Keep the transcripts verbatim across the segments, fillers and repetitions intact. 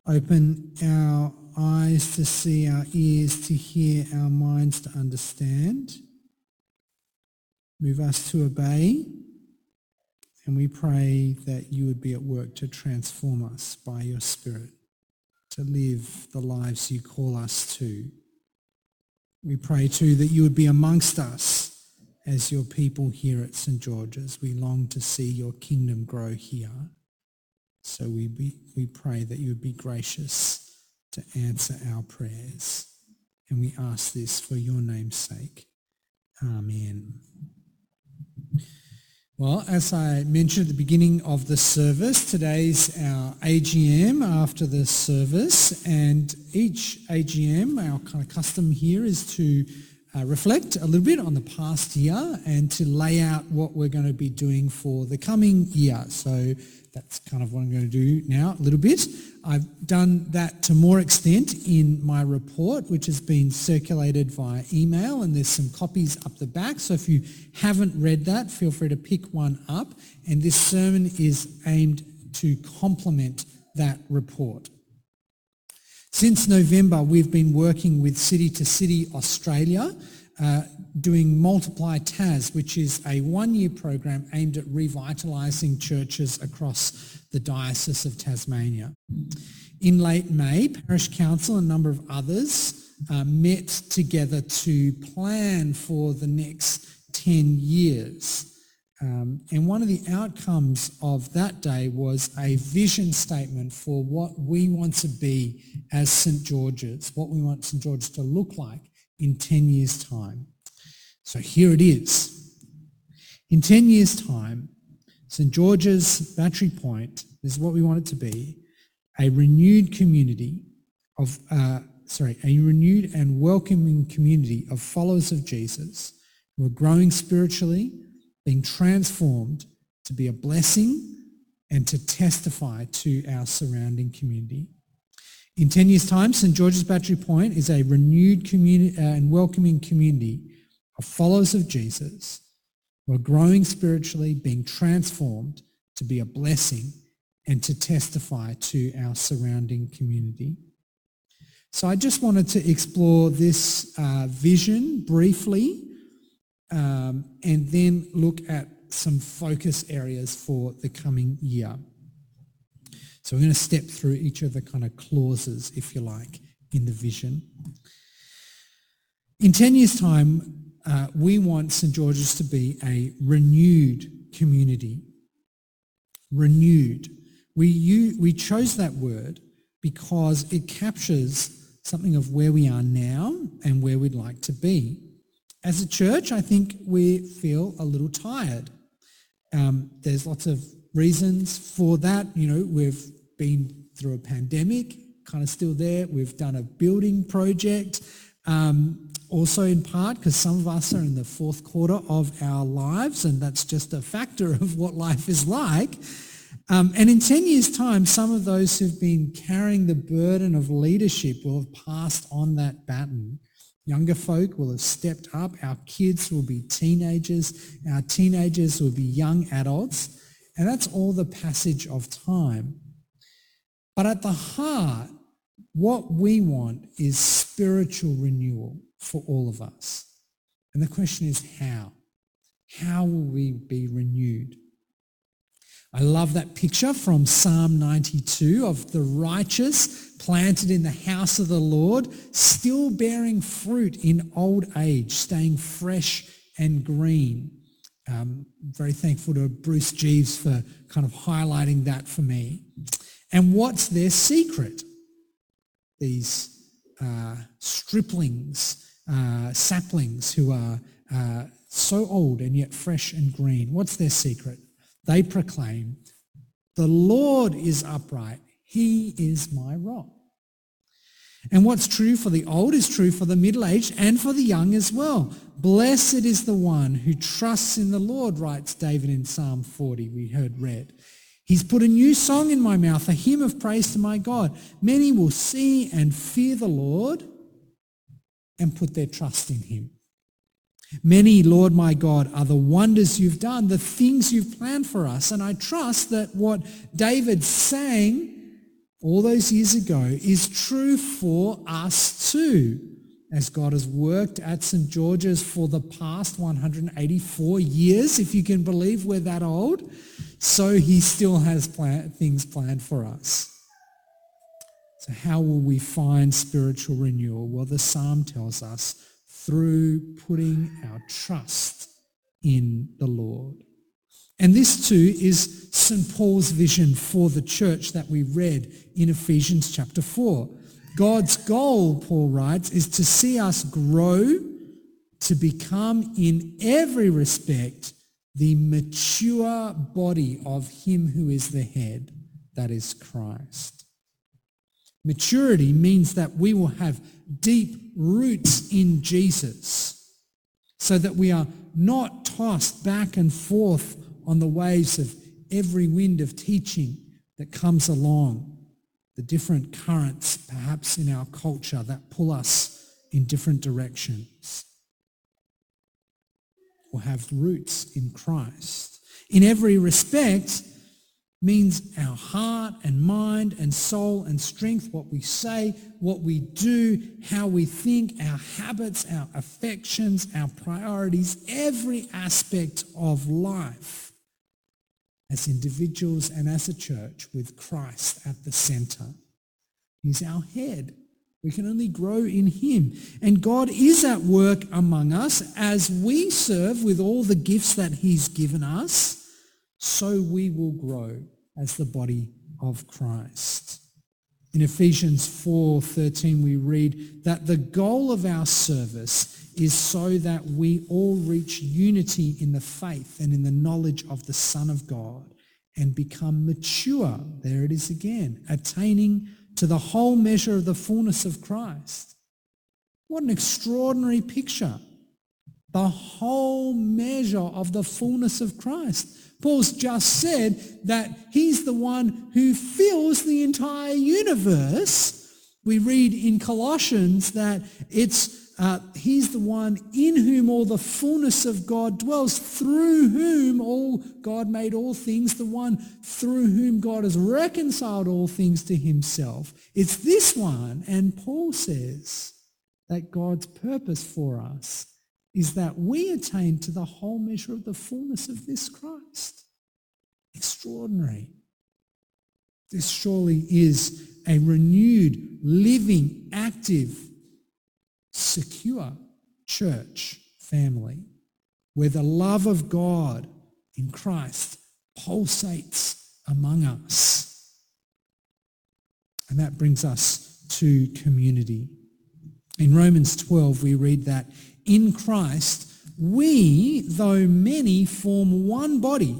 Open our eyes to see, our ears to hear, our minds to understand. Move us to obey. And we pray that you would be at work to transform us by your Spirit, to live the lives you call us to. We pray too that you would be amongst us as your people here at St George's. We long to see your kingdom grow here. So we, be, we pray that you would be gracious to answer our prayers. And we ask this for your name's sake. Amen. Well, as I mentioned at the beginning of the service, today's our A G M after the service, and each A G M, our kind of custom here is to uh, reflect a little bit on the past year and to lay out what we're going to be doing for the coming year. So that's kind of what I'm going to do now a little bit. I've done that to more extent in my report, which has been circulated via email, and there's some copies up the back. So if you haven't read that, feel free to pick one up. And this sermon is aimed to complement that report. Since November, we've been working with City to City Australia, uh, doing Multiply Tas, which is a one-year program aimed at revitalising churches across the Diocese of Tasmania. In late May, Parish Council and a number of others uh, met together to plan for the next ten years. Um, and one of the outcomes of that day was a vision statement for what we want to be as St George's, what we want St George's to look like in ten years' time. So here it is. In ten years' time, St George's Battery Point is what we want it to be, a renewed community of, uh, sorry, a renewed and welcoming community of followers of Jesus who are growing spiritually, being transformed to be a blessing and to testify to our surrounding community. In ten years' time, St George's Battery Point is a renewed community uh, and welcoming community of followers of Jesus who are growing spiritually, being transformed to be a blessing and to testify to our surrounding community. So I just wanted to explore this uh, vision briefly, um, and then look at some focus areas for the coming year. So we're going to step through each of the kind of clauses, if you like, in the vision. In ten years' time, uh, we want St George's to be a renewed community. Renewed. We, you, we chose that word because it captures something of where we are now and where we'd like to be. As a church, I think we feel a little tired. Um, there's lots of reasons for that. You know, we've been through a pandemic, kind of still there. We've done a building project, um, also in part because some of us are in the fourth quarter of our lives, and that's just a factor of what life is like. Um, and in ten years' time, some of those who've been carrying the burden of leadership will have passed on that baton. Younger folk will have stepped up. Our kids will be teenagers. Our teenagers will be young adults. And that's all the passage of time. But at the heart, what we want is spiritual renewal for all of us. And the question is how? How will we be renewed? I love that picture from Psalm ninety-two of the righteous planted in the house of the Lord, still bearing fruit in old age, staying fresh and green. Um, very thankful to Bruce Jeeves for kind of highlighting that for me. And what's their secret? These uh, striplings, uh, saplings who are uh, so old and yet fresh and green. What's their secret? They proclaim, "The Lord is upright. He is my rock." And what's true for the old is true for the middle-aged and for the young as well. "Blessed is the one who trusts in the Lord," writes David in Psalm forty, we heard read. "He's put a new song in my mouth, a hymn of praise to my God. Many will see and fear the Lord and put their trust in him. Many, Lord my God, are the wonders you've done, the things you've planned for us." And I trust that what David sang all those years ago is true for us too, as God has worked at Saint George's for the past one hundred eighty-four years, if you can believe we're that old, so he still has plan- things planned for us. So how will we find spiritual renewal? Well, the psalm tells us through putting our trust in the Lord. And this too is Saint Paul's vision for the church that we read in Ephesians chapter four. God's goal, Paul writes, is to see us grow to become in every respect the mature body of him who is the head, that is Christ. Maturity means that we will have deep roots in Jesus so that we are not tossed back and forth on the waves of every wind of teaching that comes along, the different currents perhaps in our culture that pull us in different directions. Or have roots in Christ. In every respect means our heart and mind and soul and strength, what we say, what we do, how we think, our habits, our affections, our priorities, every aspect of life as individuals and as a church with Christ at the center. He's our head. We can only grow in him. And God is at work among us as we serve with all the gifts that he's given us, so we will grow as the body of Christ. In Ephesians four thirteen we read that the goal of our service is so that we all reach unity in the faith and in the knowledge of the Son of God and become mature, there it is again, attaining to the whole measure of the fullness of Christ. What an extraordinary picture. The whole measure of the fullness of Christ. Paul's just said that he's the one who fills the entire universe. We read in Colossians that it's uh, he's the one in whom all the fullness of God dwells, through whom all God made all things, the one through whom God has reconciled all things to himself. It's this one, and Paul says that God's purpose for us is that we attain to the whole measure of the fullness of this Christ. Extraordinary. This surely is a renewed, living, active, secure church family where the love of God in Christ pulsates among us. And that brings us to community. In Romans twelve we read that in Christ, we, though many, form one body,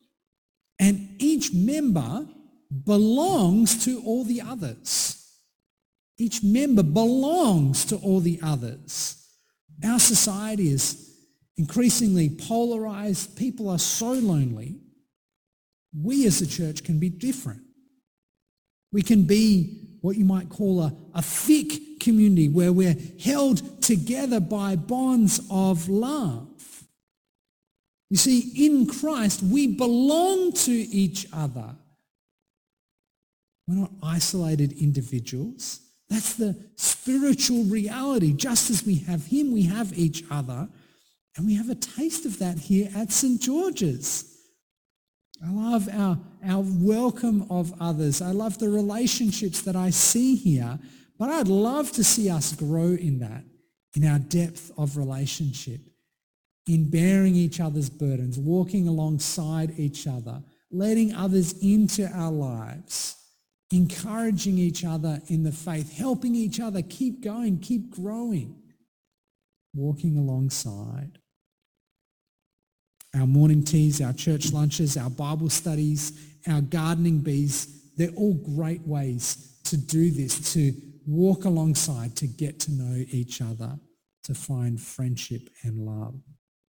and each member belongs to all the others. Each member belongs to all the others. Our society is increasingly polarized. People are so lonely. We as a church can be different. We can be what you might call a, a thick community where we're held together by bonds of love. You see, in Christ, we belong to each other. We're not isolated individuals. That's the spiritual reality. Just as we have him, we have each other. And we have a taste of that here at Saint George's. I love our, our welcome of others. I love the relationships that I see here, but I'd love to see us grow in that, in our depth of relationship, in bearing each other's burdens, walking alongside each other, letting others into our lives, encouraging each other in the faith, helping each other keep going, keep growing, walking alongside. Our morning teas, our church lunches, our Bible studies, our gardening bees, they're all great ways to do this, to walk alongside, to get to know each other, to find friendship and love.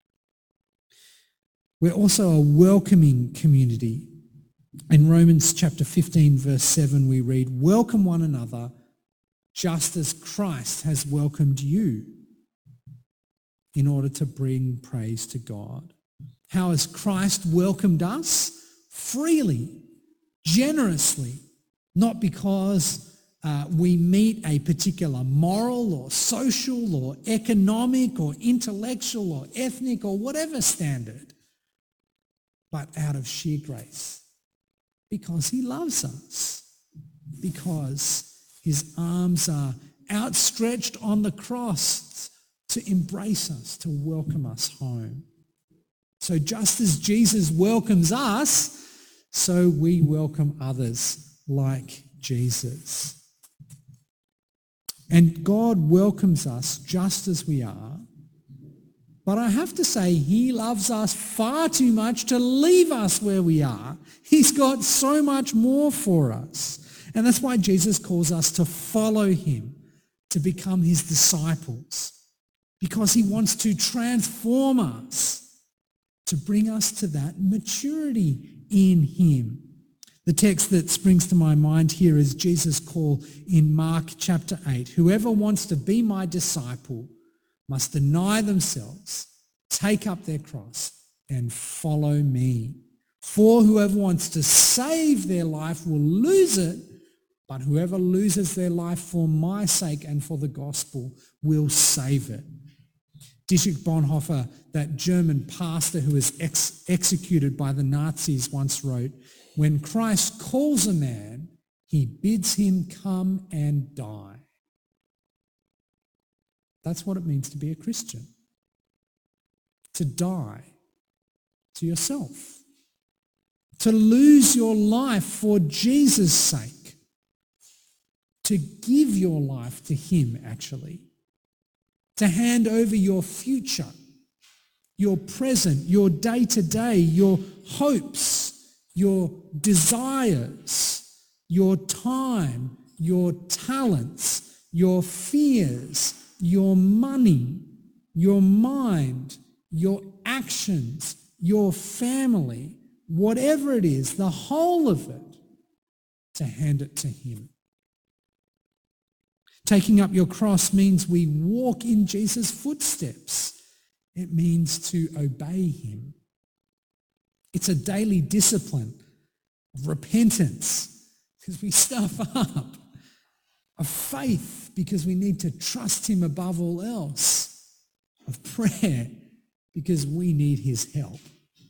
We're also a welcoming community. In Romans chapter fifteen, verse seven, we read, "Welcome one another just as Christ has welcomed you in order to bring praise to God." How has Christ welcomed us? Freely, generously, not because uh, we meet a particular moral or social or economic or intellectual or ethnic or whatever standard, but out of sheer grace, because he loves us, because his arms are outstretched on the cross to embrace us, to welcome us home. So just as Jesus welcomes us, so we welcome others like Jesus. And God welcomes us just as we are. But I have to say, he loves us far too much to leave us where we are. He's got so much more for us. And that's why Jesus calls us to follow him, to become his disciples, because he wants to transform us, to bring us to that maturity in him. The text that springs to my mind here is Jesus' call in Mark chapter eight. Whoever wants to be my disciple must deny themselves, take up their cross, and follow me. For whoever wants to save their life will lose it, but whoever loses their life for my sake and for the gospel will save it. Dietrich Bonhoeffer, that German pastor who was ex- executed by the Nazis, once wrote, "When Christ calls a man, he bids him come and die." That's what it means to be a Christian. To die to yourself. To lose your life for Jesus' sake. To give your life to him, actually. To hand over your future, your present, your day-to-day, your hopes, your desires, your time, your talents, your fears, your money, your mind, your actions, your family, whatever it is, the whole of it, to hand it to him. Taking up your cross means we walk in Jesus' footsteps. It means to obey him. It's a daily discipline of repentance because we stuff up, of faith because we need to trust him above all else, of prayer because we need his help.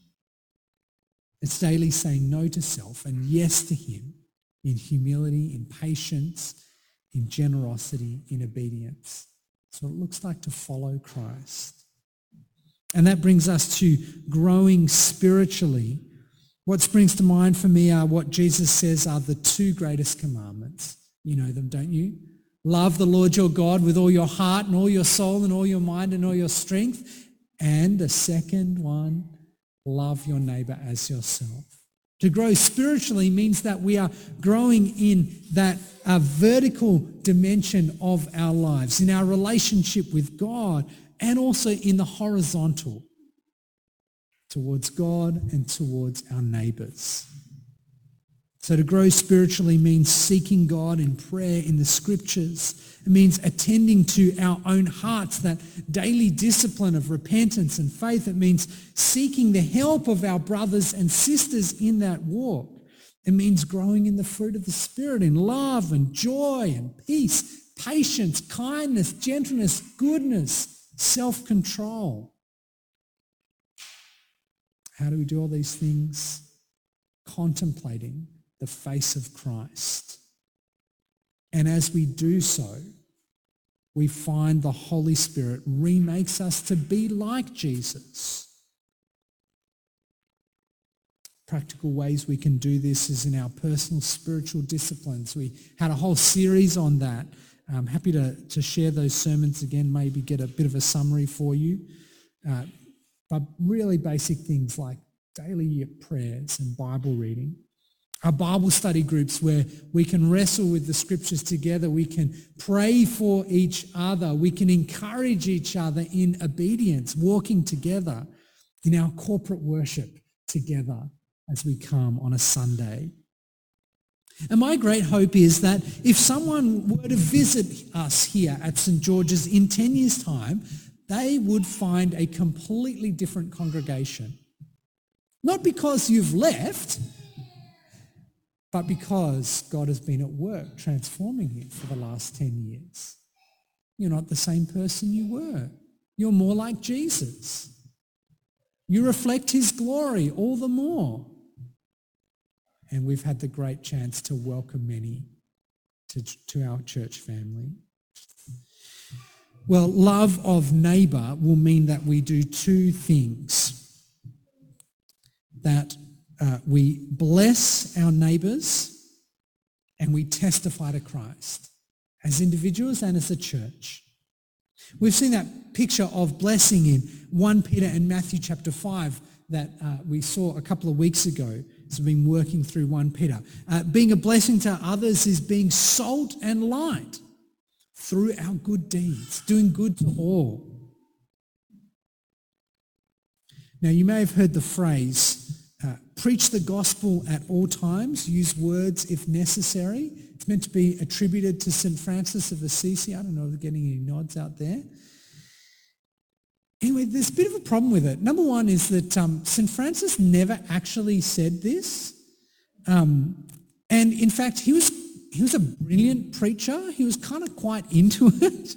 It's daily saying no to self and yes to him in humility, in patience, in generosity, in obedience. So it looks like to follow Christ. And that brings us to growing spiritually. What springs to mind for me are what Jesus says are the two greatest commandments. You know them, don't you? Love the Lord your God with all your heart and all your soul and all your mind and all your strength. And the second one, love your neighbor as yourself. To grow spiritually means that we are growing in that uh, vertical dimension of our lives, in our relationship with God, and also in the horizontal, towards God and towards our neighbors. So to grow spiritually means seeking God in prayer in the scriptures. It means attending to our own hearts, that daily discipline of repentance and faith. It means seeking the help of our brothers and sisters in that walk. It means growing in the fruit of the Spirit, in love and joy and peace, patience, kindness, gentleness, goodness, self-control. How do we do all these things? Contemplating the face of Christ. And as we do so, we find the Holy Spirit remakes us to be like Jesus. Practical ways we can do this is in our personal spiritual disciplines. We had a whole series on that. I'm happy to, to share those sermons again, maybe get a bit of a summary for you. Uh, but really basic things like daily prayers and Bible reading. Our Bible study groups where we can wrestle with the scriptures together. We can pray for each other. We can encourage each other in obedience, walking together in our corporate worship together as we come on a Sunday. And my great hope is that if someone were to visit us here at Saint George's in ten years' time, they would find a completely different congregation. Not because you've left, but because God has been at work transforming you for the last ten years. You're not the same person you were. You're more like Jesus. You reflect his glory all the more. And we've had the great chance to welcome many to, to our church family. Well, love of neighbour will mean that we do two things. That uh, we bless our neighbours and we testify to Christ as individuals and as a church. We've seen that picture of blessing in First Peter and Matthew chapter five that uh, we saw a couple of weeks ago. So we've been working through First Peter. Uh, being a blessing to others is being salt and light through our good deeds, doing good to all. Now you may have heard the phrase, uh, preach the gospel at all times, use words if necessary. It's meant to be attributed to Saint Francis of Assisi. I don't know if we're getting any nods out there. Anyway, there's a bit of a problem with it. Number one is that um, Saint Francis never actually said this. Um, and in fact, he was he was a brilliant preacher. He was kind of quite into it.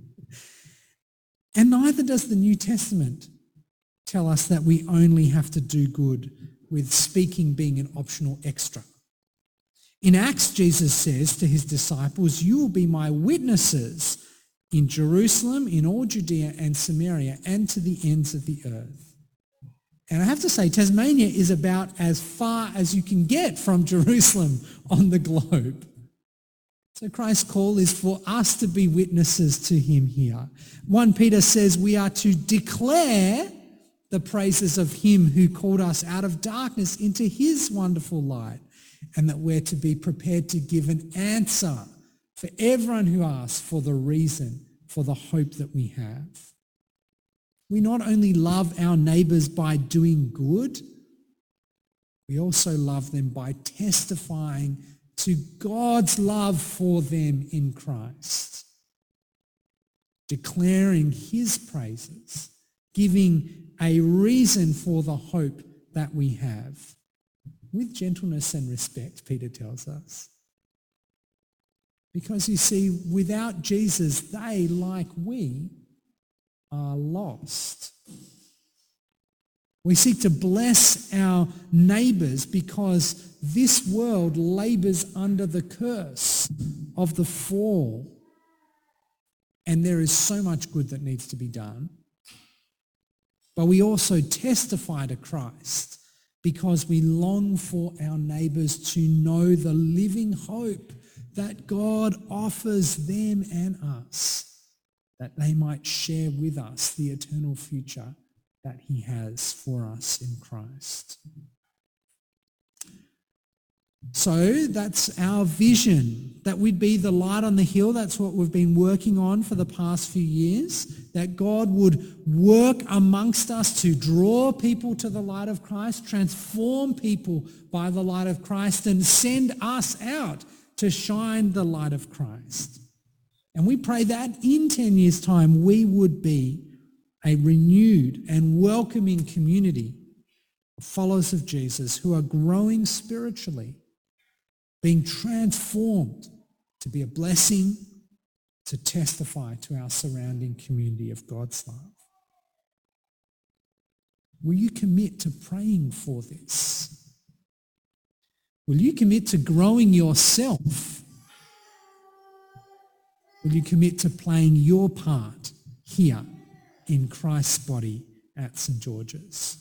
And neither does the New Testament tell us that we only have to do good, with speaking being an optional extra. In Acts, Jesus says to his disciples, "You will be my witnesses in Jerusalem, in all Judea and Samaria, and to the ends of the earth." And I have to say, Tasmania is about as far as you can get from Jerusalem on the globe. So Christ's call is for us to be witnesses to him here. First Peter says we are to declare the praises of him who called us out of darkness into his wonderful light, and that we're to be prepared to give an answer for everyone who asks for the reason for the hope that we have. We not only love our neighbours by doing good, we also love them by testifying to God's love for them in Christ, declaring his praises, giving a reason for the hope that we have, with gentleness and respect, Peter tells us. Because you see, without Jesus, they, like we, are lost. We seek to bless our neighbours because this world labours under the curse of the fall. And there is so much good that needs to be done. But we also testify to Christ because we long for our neighbours to know the living hope that God offers them and us, that they might share with us the eternal future that he has for us in Christ. So that's our vision, that we'd be the light on the hill. That's what we've been working on for the past few years, that God would work amongst us to draw people to the light of Christ, transform people by the light of Christ, and send us out to shine the light of Christ. And we pray that in ten years' time we would be a renewed and welcoming community of followers of Jesus who are growing spiritually, being transformed to be a blessing, to testify to our surrounding community of God's love. Will you commit to praying for this? Will you commit to growing yourself? Will you commit to playing your part here in Christ's body at Saint George's?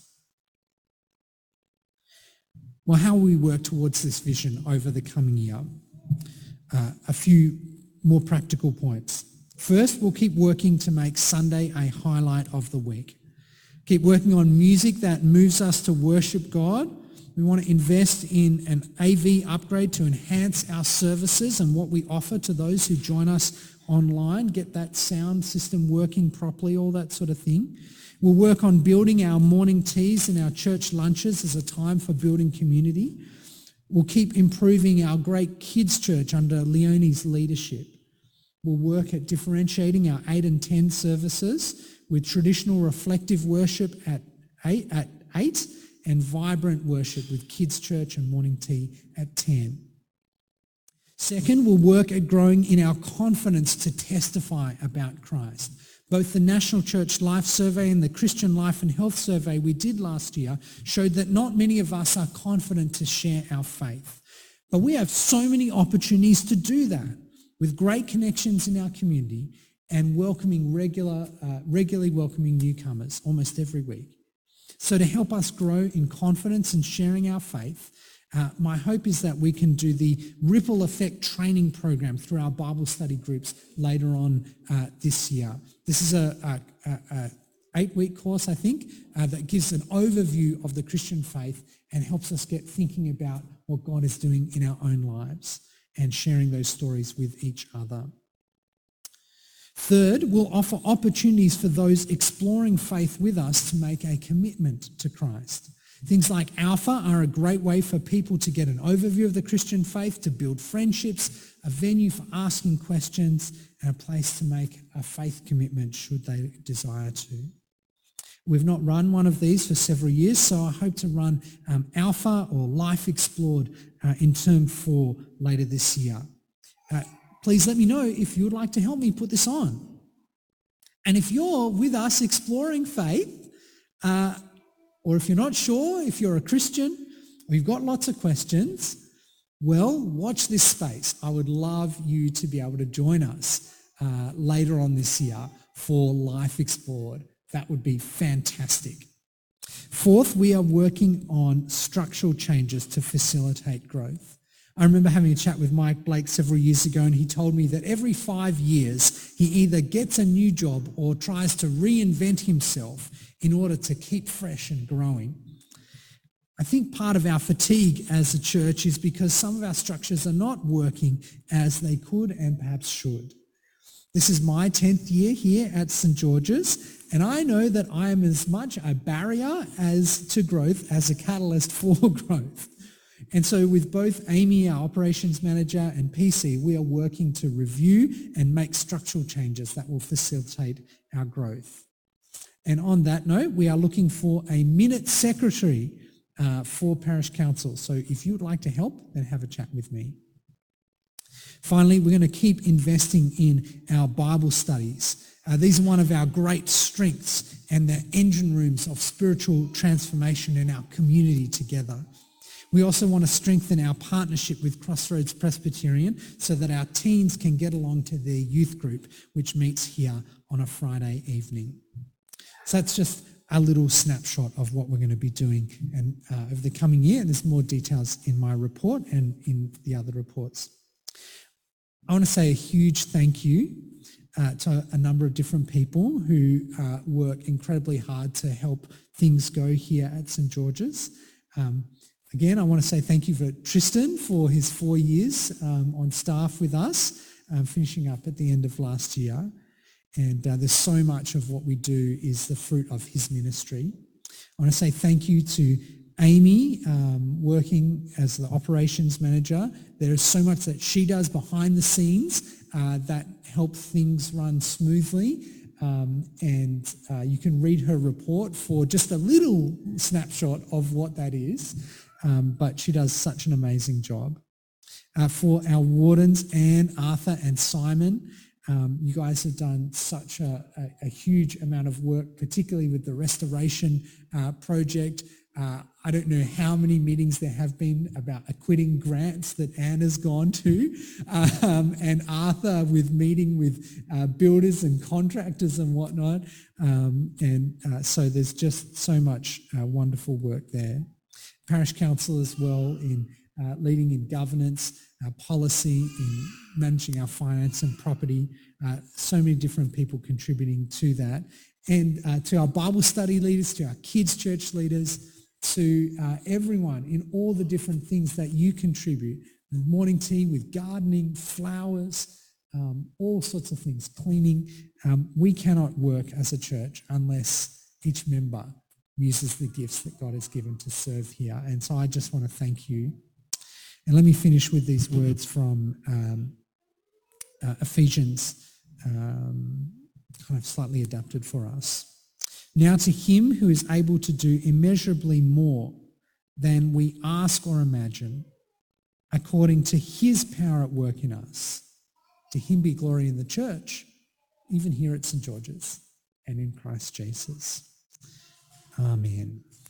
Well, how will we work towards this vision over the coming year? Uh, a few more practical points. First, we'll keep working to make Sunday a highlight of the week. Keep working on music that moves us to worship God. We want to invest in an A V upgrade to enhance our services and what we offer to those who join us online, get that sound system working properly, all that sort of thing. We'll work on building our morning teas and our church lunches as a time for building community. We'll keep improving our great kids' church under Leonie's leadership. We'll work at differentiating our eight and ten services with traditional reflective worship at eight, at eight and vibrant worship with kids' church and morning tea at ten. Second, we'll work at growing in our confidence to testify about Christ. Both the National Church Life Survey and the Christian Life and Health Survey we did last year showed that not many of us are confident to share our faith. But we have so many opportunities to do that with great connections in our community and welcoming regular, uh, regularly welcoming newcomers almost every week. So to help us grow in confidence in sharing our faith, Uh, my hope is that we can do the Ripple Effect training program through our Bible study groups later on uh, this year. This is a, a, a, a eight-week course, I think, uh, that gives an overview of the Christian faith and helps us get thinking about what God is doing in our own lives and sharing those stories with each other. Third, we'll offer opportunities for those exploring faith with us to make a commitment to Christ. Things like Alpha are a great way for people to get an overview of the Christian faith, to build friendships, a venue for asking questions, and a place to make a faith commitment should they desire to. We've not run one of these for several years, so I hope to run um, Alpha or Life Explored uh, in term four later this year. Uh, please let me know if you would like to help me put this on. And if you're with us exploring faith, uh, or if you're not sure, if you're a Christian, or you've got lots of questions, well, watch this space. I would love you to be able to join us uh, later on this year for Life Explored. That would be fantastic. Fourth, we are working on structural changes to facilitate growth. I remember having a chat with Mike Blake several years ago, and he told me that every five years he either gets a new job or tries to reinvent himself in order to keep fresh and growing. I think part of our fatigue as a church is because some of our structures are not working as they could and perhaps should. This is my tenth year here at St George's, and I know that I am as much a barrier as to growth as a catalyst for growth. And so with both Amy, our operations manager, and P C, we are working to review and make structural changes that will facilitate our growth. And on that note, we are looking for a minute secretary uh, for parish council. So if you would like to help, then have a chat with me. Finally, we're going to keep investing in our Bible studies. Uh, these are one of our great strengths and the engine rooms of spiritual transformation in our community together. We also want to strengthen our partnership with Crossroads Presbyterian so that our teens can get along to their youth group, which meets here on a Friday evening. So that's just a little snapshot of what we're going to be doing and uh, over the coming year. And there's more details in my report and in the other reports. I want to say a huge thank you uh, to a number of different people who uh, work incredibly hard to help things go here at St George's. Um, again, I want to say thank you for Tristan for his four years um, on staff with us, um, finishing up at the end of last year. And uh, there's so much of what we do is the fruit of his ministry. I want to say thank you to Amy, um, working as the operations manager. There is so much that she does behind the scenes uh, that help things run smoothly. Um, and uh, you can read her report for just a little snapshot of what that is. Um, but she does such an amazing job. Uh, for our wardens, Anne, Arthur and Simon, Um, you guys have done such a, a, a huge amount of work, particularly with the restoration uh, project. Uh, I don't know how many meetings there have been about acquitting grants that Anna's gone to, um, and Arthur with meeting with uh, builders and contractors and whatnot. Um, and uh, so there's just so much uh, wonderful work there. Parish Council as well in uh, leading in governance, uh, policy, in managing our finance and property. Uh, so many different people contributing to that. And uh, to our Bible study leaders, to our kids' church leaders, to uh, everyone in all the different things that you contribute. With morning tea, with gardening, flowers, um, all sorts of things, cleaning. Um, we cannot work as a church unless each member uses the gifts that God has given to serve here. And so I just want to thank you. And let me finish with these words from um, uh, Ephesians, um, kind of slightly adapted for us. Now to him who is able to do immeasurably more than we ask or imagine, according to his power at work in us, to him be glory in the church, even here at St George's and in Christ Jesus. Amen.